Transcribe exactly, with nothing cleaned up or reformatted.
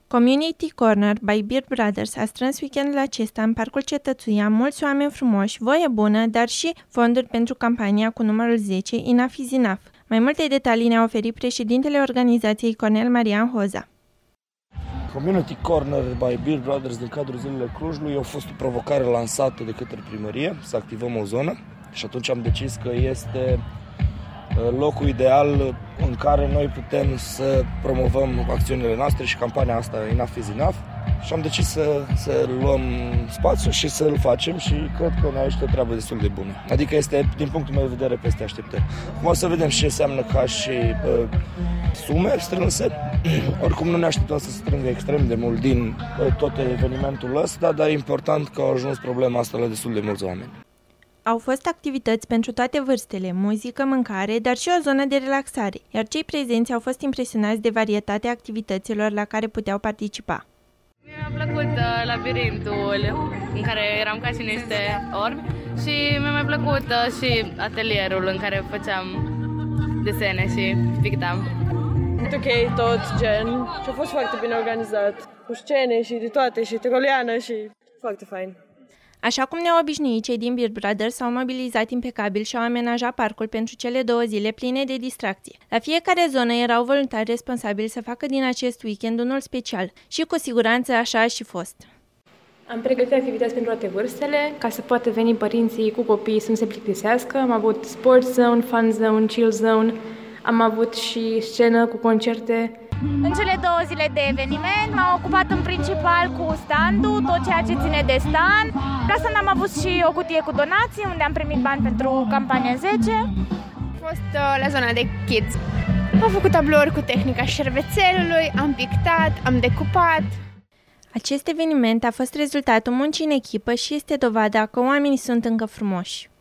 Community Corner by Beer Brothers a strâns weekendul acesta în Parcul Cetățuia mulți oameni frumoși, voie bună, dar și fonduri pentru campania cu numărul zece, Enough is Enough. Mai multe detalii ne-a oferit președintele organizației Cornel Marian Hoza. Community Corner by Beer Brothers din cadrul Zilele Clujului a fost o provocare lansată de către primărie să activăm o zonă și atunci am decis că este locul ideal în care noi putem să promovăm acțiunile noastre și campania asta Enough is Enough și am decis să, să luăm spațiu și să-l facem și cred că ne ajută o treabă destul de bună. Adică este, din punctul meu de vedere, peste așteptări. Acum o să vedem ce înseamnă ca și uh, sume strânse. Oricum nu ne așteptăm să strângă extrem de mult din uh, tot evenimentul ăsta, dar e important că a ajuns problema asta la destul de mulți oameni. Au fost activități pentru toate vârstele, muzică, mâncare, dar și o zonă de relaxare, iar cei prezenți au fost impresionați de varietatea activităților la care puteau participa. Mi-a plăcut uh, labirintul în care eram ca și niște orbi și mi-a mai plăcut uh, și atelierul în care făceam desene și pictam. Ok, tot gen și a fost foarte bine organizat, cu scene și de toate și tiroliană și foarte fain. Așa cum ne-au obișnuit, cei din Beer Brothers s-au mobilizat impecabil și au amenajat parcul pentru cele două zile pline de distracție. La fiecare zonă erau voluntari responsabili să facă din acest weekend unul special și cu siguranță așa a și fost. Am pregătit activități pentru toate vârstele, ca să poată veni părinții cu copiii să nu se plictisească. Am avut sports zone, fun zone, chill zone, am avut și scenă cu concerte. În cele două zile de eveniment m-am ocupat în principal cu stand-ul, tot ceea ce ține de stand. La stand am avut și o cutie cu donații, unde am primit bani pentru campania zece. Am fost uh, la zona de kids. Am făcut tablouri cu tehnica șervețelului, am pictat, am decupat. Acest eveniment a fost rezultatul muncii în echipă și este dovada că oamenii sunt încă frumoși.